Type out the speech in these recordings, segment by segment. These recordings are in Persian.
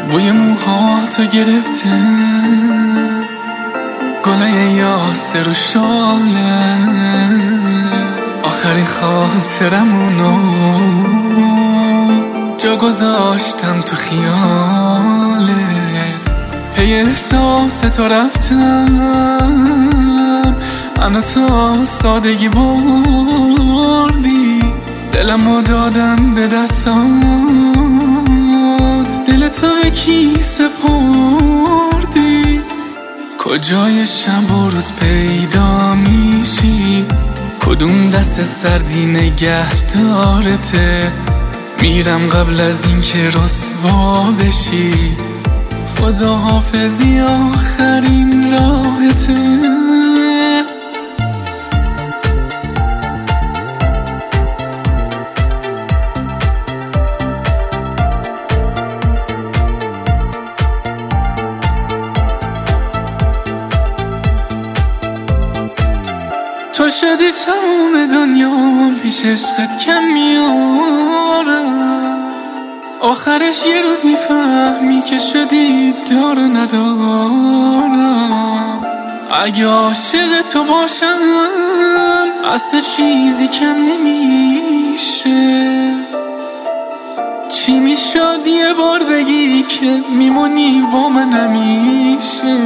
بوی موهاتو گرفته گله یاسر و شاله، آخرین خاطرمونو جا گذاشتم تو خیالت. پی احساس تو رفتم، منو تا سادگی بردی، دلمو دادم به دستات، دل تو به کی سپردی؟ کجای شب و روز پیدا میشی؟ کدوم دست سردی نگه دارته؟ میرم قبل از این که رسوا بشی، خدا حافظی آخرین راهته. تو شدی تموم دنیا پیش عشقت کم میارم، آخرش یه روز میفهمی که شدی دار ندارم. اگه عاشق تو باشم از تو چیزی کم نمیشه، چی میشد یه بار بگی که میمونی با من همیشه؟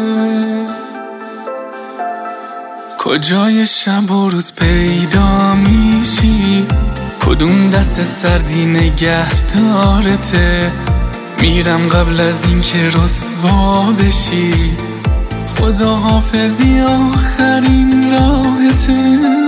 کجای شب و روز پیدا میشی؟ کدوم دست سردی نگه دارته؟ میرم قبل از این که رسوا بشی، خدا حافظی آخرین راهته.